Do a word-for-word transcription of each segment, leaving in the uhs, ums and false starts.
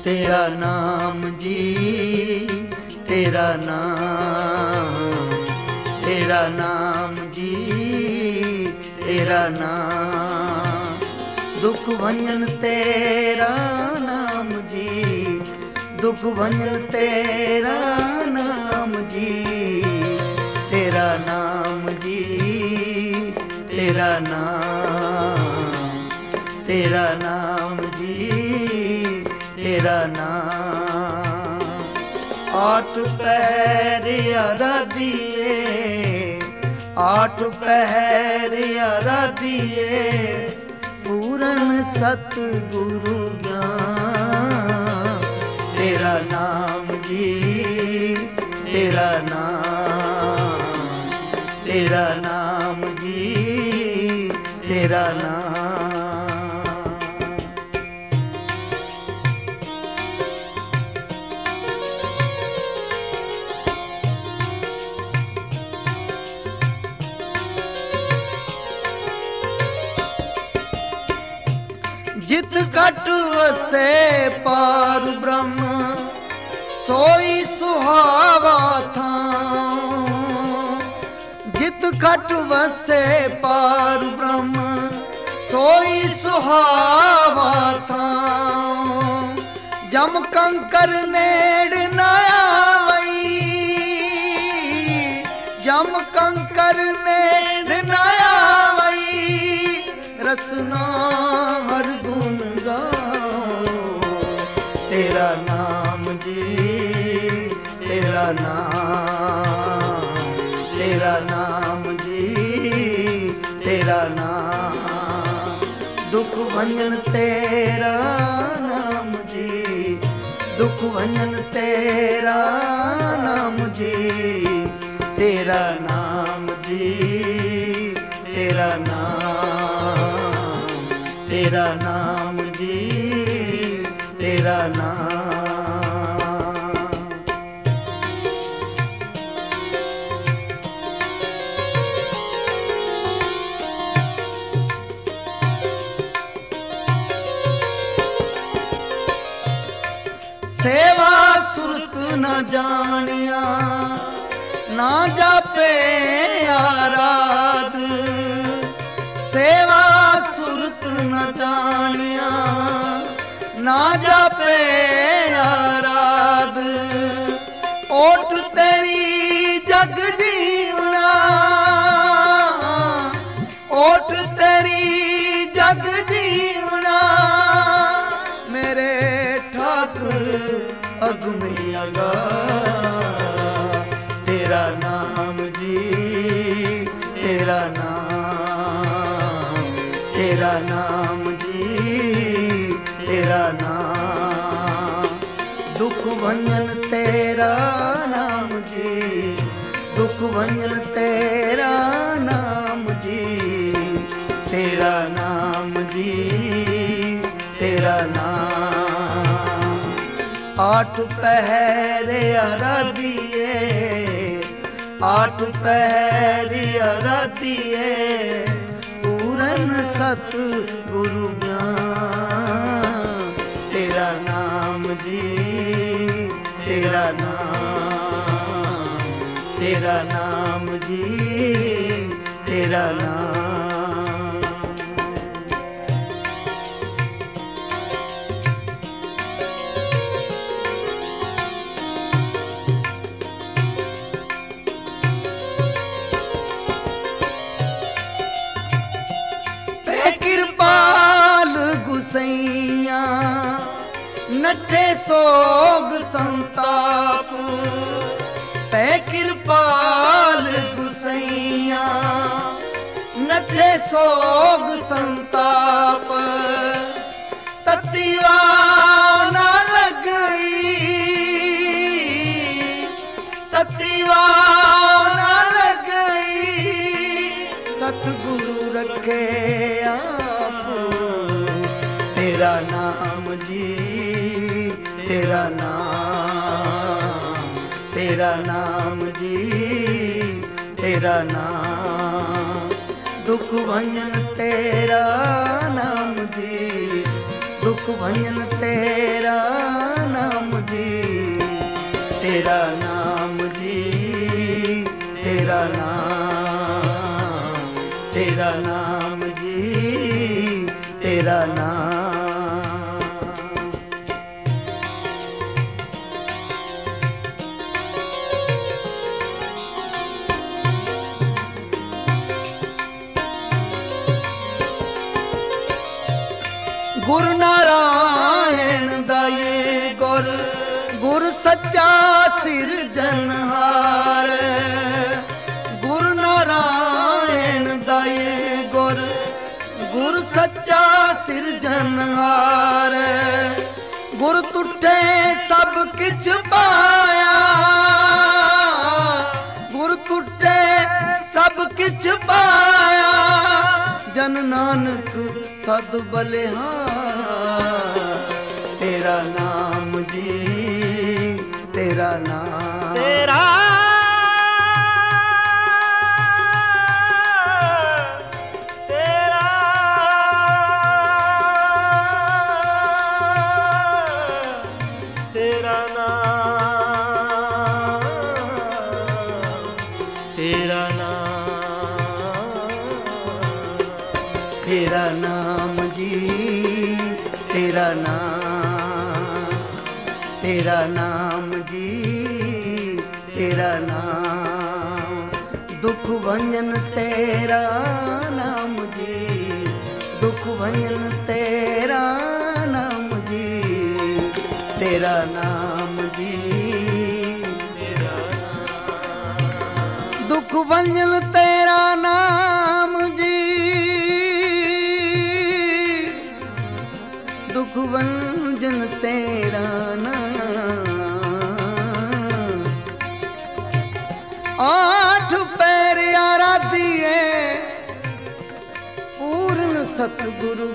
तेरा नाम जी, तेरा नाम, तेरा नाम जी, तेरा नाम, दुख भंजन तेरा नाम जी, दुख भंजन तेरा नाम जी, तेरा नाम जी, तेरा नाम, तेरा नाम जी, तेरा नाम। आठ पहर आराधिए, आठ पहर आराधिए, पूरन सतगुरु ज्ञान। तेरा नाम जी, तेरा नाम, तेरा नाम जी, तेरा नाम। जित घट वसे पार ब्रह्म, सोई सुहावा था। जित घट वसे पार ब्रह्म, सोई सुहावा था। जम कंकर नेड़ न आवई, जम कंकर नेड़ न आवई, रसना हर गुण गाओ। तेरा नाम जी, तेरा नाम, तेरा नाम जी, तेरा नाम, दुख भंजन तेरा नाम जी, दुख भंजन तेरा नाम जी, तेरा नाम जी, तेरा नाम, तेरा नाम जी, तेरा नाम। सेवा सुरत न जानिया, ना जापे आराध। सेवा सुरत न जानिया, ना जापे आराध। ओट तेरी जग जीवना, ओट तेरी जग जीवना, मेरे ठाकुर अग में अगा। तेरा नाम जी, तेरा नाम, तेरा नाम जी, तेरा नाम, दुख भंजन तेरा नाम जी, दुख भंजन तेरा नाम जी, तेरा नाम जी, तेरा नाम। आठ पहर आराधिए, आठ पहर आराधिए, पूरन सतगुरु ज्ञान। तेरा नाम जी, तेरा नाम, तेरा नाम जी, तेरा नाम। कृपाल गुसैया, नठे सोग संताप। पै कृपाल गुसैया, नठे सोग संताप। ततीवा ना लगई, ततीवा ना लगई, सतगुरु रखे आप। तेरा नाम जी, तेरा नाम, तेरा नाम जी, तेरा नाम, दुख भंजन तेरा नाम जी, दुख भंजन तेरा तेरा नाम, तेरा नाम जी, तेरा नाम। गुरु नारायण दाये गुर, गुर सच्चा सिरजनहार। गुरु नारायण दाये गुर, गुर सच्चा सिरजनहार। गुर टुटे सब किछ पाया, गुर टुटे सब किछ पाया। जन नानक सद बलिहार। तेरा नाम जी, तेरा नाम, तेरा तेरा तेरा नाम, तेरा नाम, तेरा नाम जी, तेरा नाम, तेरा नाम जी, तेरा नाम। दुख भंजन तेरा नाम जी, दुख भंजन तेरा नाम जी, तेरा नाम जी, तेरा नाम। दुख भंजन तेरा नाम जी, दुख भंजन तेरा नाम। आठ पैर आराधिए पूर्ण सतगुरु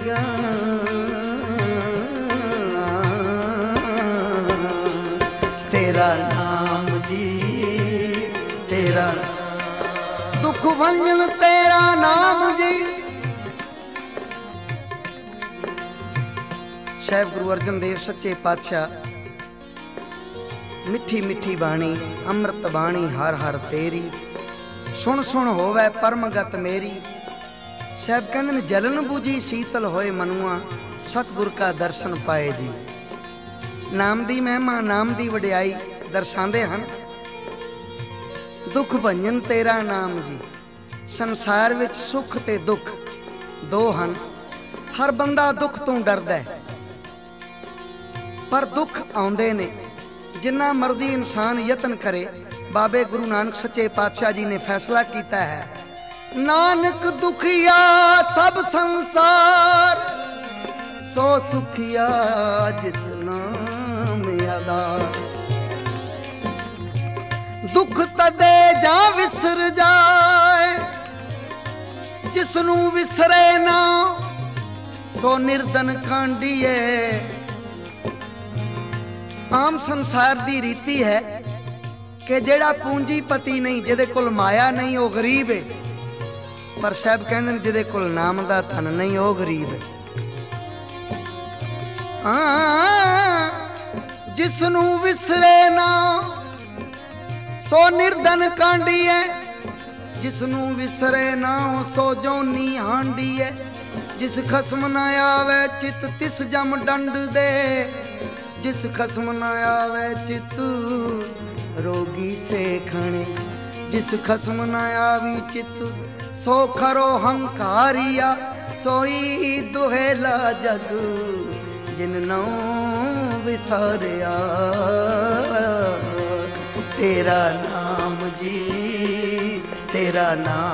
ज्ञान। तेरा नाम जी, तेरा दुख भंजन तेरा नाम जी। ਸਾਹਿਬ ਗੁਰੂ ਅਰਜਨ ਦੇਵ ਸੱਚੇ ਪਾਤਸ਼ਾਹ ਮਿੱਠੀ ਮਿੱਠੀ ਬਾਣੀ ਅੰਮ੍ਰਿਤ ਬਾਣੀ ਹਰ ਹਰ ਤੇਰੀ ਸੁਣ ਸੁਣ ਹੋਵੇ ਪਰਮਗਤ ਮੇਰੀ। ਸਾਹਿਬ ਕਹਿੰਦੇ ਨੇ ਜਲਨ ਬੂਝੀ ਸੀਤਲ ਹੋਏ ਮਨੁਆ ਸਤਿਗੁਰ ਕਾ ਦਰਸ਼ਨ ਪਾਏ ਜੀ। ਨਾਮ ਦੀ ਮਹਿਮਾ ਨਾਮ ਦੀ ਵਡਿਆਈ ਦਰਸਾਉਂਦੇ ਹਨ। ਦੁੱਖ ਭੰਜਨ ਤੇਰਾ ਨਾਮ ਜੀ। ਸੰਸਾਰ ਵਿੱਚ ਸੁੱਖ ਤੇ ਦੁੱਖ ਦੋ ਹਨ। ਹਰ ਬੰਦਾ ਦੁੱਖ ਤੋਂ ਡਰਦਾ ਹੈ, ਪਰ ਦੁੱਖ ਆਉਂਦੇ ਨੇ। ਜਿੰਨਾ ਮਰਜ਼ੀ ਇਨਸਾਨ ਯਤਨ ਕਰੇ, ਬਾਬੇ ਗੁਰੂ ਨਾਨਕ ਸੱਚੇ ਪਾਤਸ਼ਾਹ ਜੀ ਨੇ ਫੈਸਲਾ ਕੀਤਾ ਹੈ, ਨਾਨਕ ਦੁਖੀਆ ਸਭ ਸੰਸਾਰ, ਸੋ ਸੁਖੀਆ ਜਿਸ ਨਾਮ ਆਧਾਰ। ਦੁੱਖ ਤਦੇ ਜਾਂ ਵਿਸਰ ਜਾਏ, ਜਿਸ ਨੂੰ ਵਿਸਰੇ ਨਾ ਸੋ ਨਿਰਧਨ ਖਾਂਡੀਏ। ਆਮ ਸੰਸਾਰ ਦੀ ਰੀਤੀ ਹੈ ਕਿ ਜਿਹੜਾ ਪੂੰਜੀਪਤੀ ਨਹੀਂ, ਜਿਹਦੇ ਕੋਲ ਮਾਇਆ ਨਹੀਂ, ਉਹ ਗਰੀਬ ਹੈ। ਪਰ ਸਾਹਿਬ ਕਹਿੰਦੇ ਨੇ ਜਿਹਦੇ ਕੋਲ ਨਾਮ ਦਾ ਧਨ ਨਹੀਂ, ਉਹ ਗਰੀਬ ਹੈ। ਹਾਂ, ਜਿਸ ਨੂੰ ਵਿਸਰੇ ਨਾ ਸੋ ਨਿਰਧਨ ਕਾਂਡੀਏ। ਜਿਸ ਨੂੰ ਵਿਸਰੇ ਨਾ ਸੋ ਜੋਨੀ ਹਾਂਡੀਏ। ਜਿਸ ਖਸਮ ਨਾ ਆਵੇ ਚਿਤ ਤਿਸ ਜਮ ਡੰਡ ਦੇ। जिस खसम न आवे चित रोगी से खणे। जिस खसम न आवी चित सो खरो हंकारिया। सोई दुहेला जग जिन नौ विसारिया। तेरा नाम जी, तेरा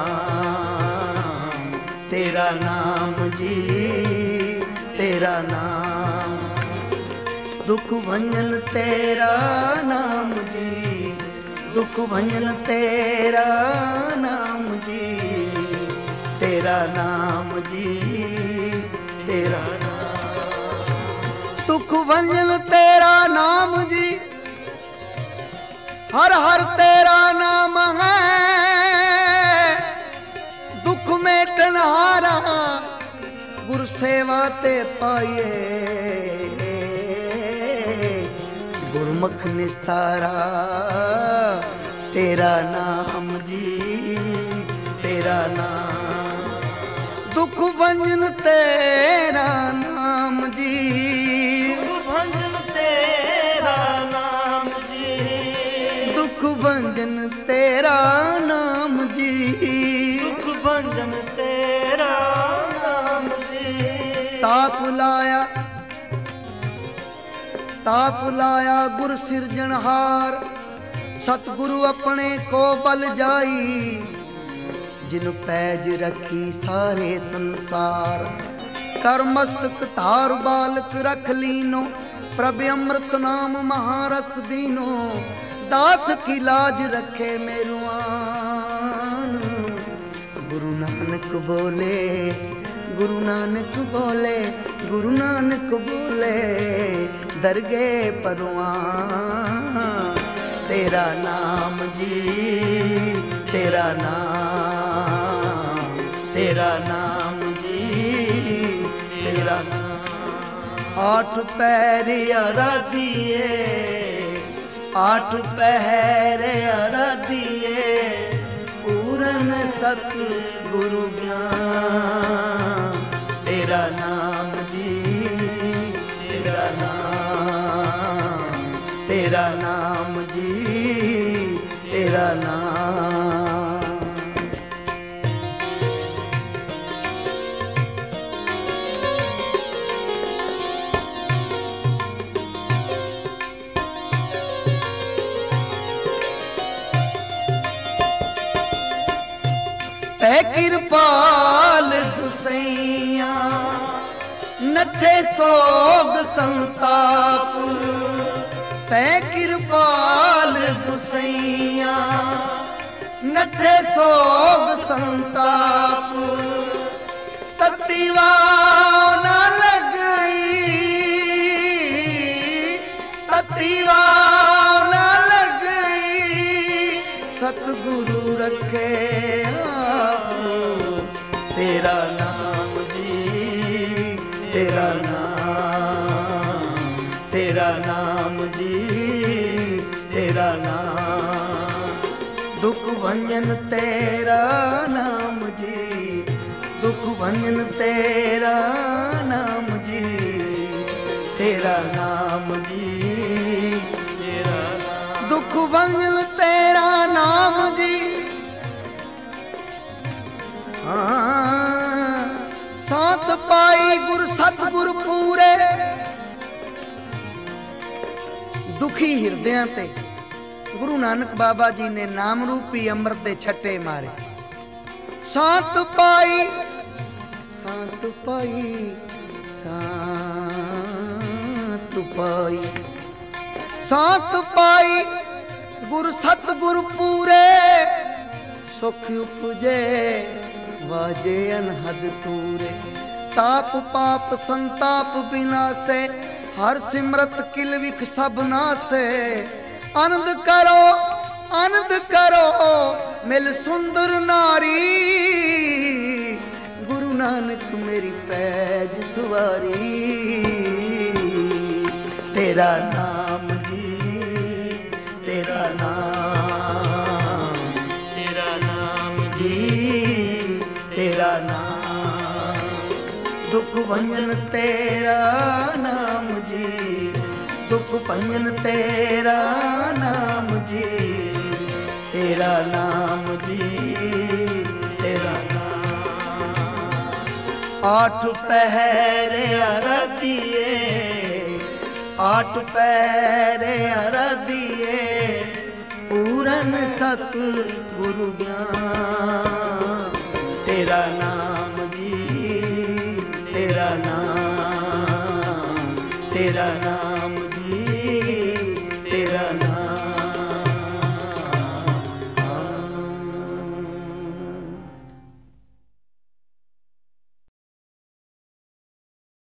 नाम, तेरा नाम जी, तेरा नाम। दुख भंजन तेरा नाम जी, दुख भंजन तेरा नाम जी, तेरा नाम जी, तेरा नाम। दुख भंजन तेरा नाम जी, हर हर तेरा नाम है। दुख मेटन हारा गुर सेवा ते पाइए। गुरमुख निस्तारा तेरा नाम जी, नाम, दुख भंजन तेरा नाम जी, दुख भंजन तेरा नाम जी, दुख भंजन तेरा नाम जी, दुख भंजन तेरा नाम जी। ताप लाया ताप लाया गुर सिरजनहार, सतगुरु अपने को बल जाई, जिन पैज रखी सारे संसार, कर मस्तक तार बालक रख लीनो, प्रभ अमृत नाम महारस दीनो, दास की लाज रखे मेरुआन। गुरु नानक बोले गुरु नानक बोले गुरु नानक बोले दरगे परवान, तेरा नाम जी तेरा नाम, तेरा नाम जी तेरा नाम। आठ पैर आराधिए आठ पहर आराधिए, पूरन सत गुरु ज्ञान, तेरा नाम जी तेरा नाम, तेरा नाम जी तेरा नाम। तै कृपाल गुसैया नठे सोग संताप, तै कृपाल गुसैया नठे सोग संताप, तत्तीवा न लगई तत्तीवा न लगई, सतगुरु रखे तेरा नाम जी तेरा नाम, तेरा नाम जी तेरा नाम। दुख भंजन तेरा नाम जी, दुख भंजन तेरा नाम जी, तेरा नाम जी तेरा नाम, दुख भंजन तेरा नाम जी। हाँ, सात पाई गुर सतगुर पूरे, दुखी हिरदियां ते गुरु नानक बाबा जी ने नाम रूपी अमृत दे छट्टे मारे। सात पाई सात पाई सात पाई सात पाई गुर सतगुर पूरे, सुख उपजे वाजे अनहद तूरे, ताप पाप संताप विनाशे, हर सिमरत किल विख सब नासे। आनंद करो आनंद करो मिल सुंदर नारी, गुरु नानक मेरी पैज सवारी, तेरा नाम जी तेरा नाम, तेरा नाम जी तेरा नाम। दुख भंजन तेरा नाम जी, दुख भंजन तेरा नाम जी, तेरा नाम जी तेरा नाम। आठ पहर आराधिए आठ पैर आराधिए, पूरन सत गुरु ज्ञान, तेरा नाम जी तेरा नाम, तेरा नाम